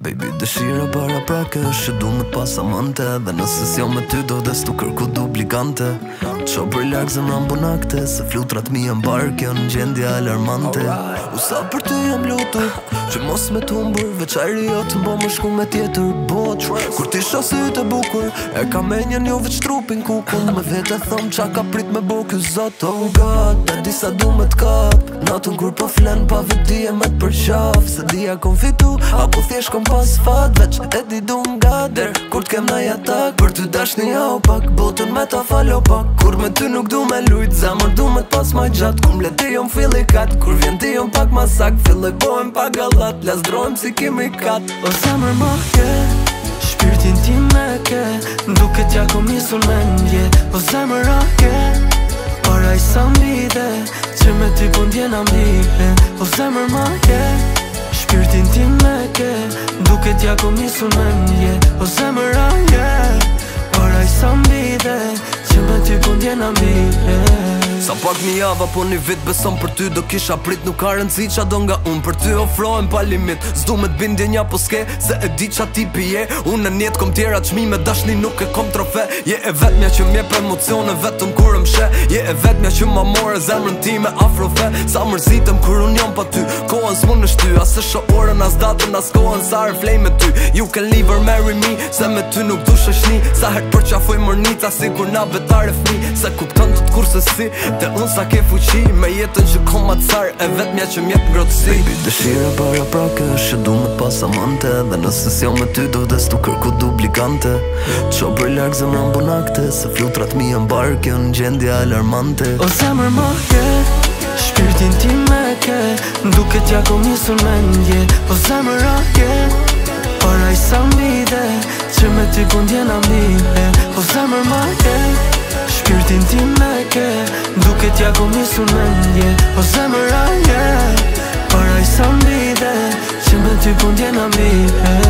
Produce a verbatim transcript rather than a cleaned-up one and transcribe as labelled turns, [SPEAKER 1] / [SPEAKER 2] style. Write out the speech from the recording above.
[SPEAKER 1] Baby, dëshira para prake është du me t'pas amante. Dhe nëse s'jo me ty do des t'u kërku duplikante. Qo për larkë zemran bunakte, se flutrat mi e mbark janë gjendja alarmante. U sa për ty jam lutur, që mos me t'humbur, veç ajri jo të mbo më shku me tjetër bot. Kur ti shosit e bukur, e ka menjen jo veç trupin kukun. Me vete thëm qa ka prit me bo ky zot. Oh God, e disa du me t'kap, natën kur po flen pa veti e me t'përqaf. Se dia kom fitu, apo thjesht kom pas fat. Veç e di du nga der, kur t'kem naj atak. Për ty dash një au pak, botën me ta falo pak. Kur me ty nuk du me lujt, zemër du me t'pas ma gjat. Kur mle ti jom fili kat, kur vjen ti jom pak ma sak. Filloj bohem pa gallat, les drojmë si kimi kat.
[SPEAKER 2] O zemër ma ke, shpirtin ti me ke, duke t'ja kom nisur me ndje. O zemër a ke, para i sa mbide, që me ty pun t'jena mbihe. O zemër ma ke, shpirtin ti me ke, duke t'ja kom nisur me ndje. O zemër a je, para i sa mbide, që me ty pun t'jena mbihe.
[SPEAKER 1] Sa pak një java po një vit beson për ty do kisha prit. Nuk ka rëndësi qa do nga unë, për ty ofrohem pa limit. S'du me t'bindje nja po s'ke, se e di qa ti pije. Unë në njet kom tjera qmime, dashni nuk e kom trofe. Je e vetmja që mjep emocione vetëm kur më she. Je e vetmja që ma more zemrën ti me afrofe. Sa mërzitëm kur unë jom pa ty, kohën s'mun në shty. As e sho orën, as datën, as kohën sa reflej me ty. You can leave or marry me, se me ty nuk du shëshni. Sa her për qafoj mërnica, si kur na betare fmi. Se kupton të t'kur se si, te unë sa ke fuqi, me jetën që kom atë car, e vetmja që mjep ngrotësi. Baby, dëshira para prake është du me t'pas amante. Dhe nëse s'jo me ty do des t'u kërku duplikante. Qo për larkë zemran bunakte, se flutrat mi e mbark janë gjendja alarmante.
[SPEAKER 2] O zemër ma ke, shpirtin ti me ke, duke t'ja kom nisur me ndje. O zemër a ke, para i sa mbide, që me ty pun t'jena mbihe. O zemër ma ke, shpirtin ti me ke, duke t'ja kom nisur me ndje. O zemër a je, para i sa mbide, që me ty pun t'jena mbihe.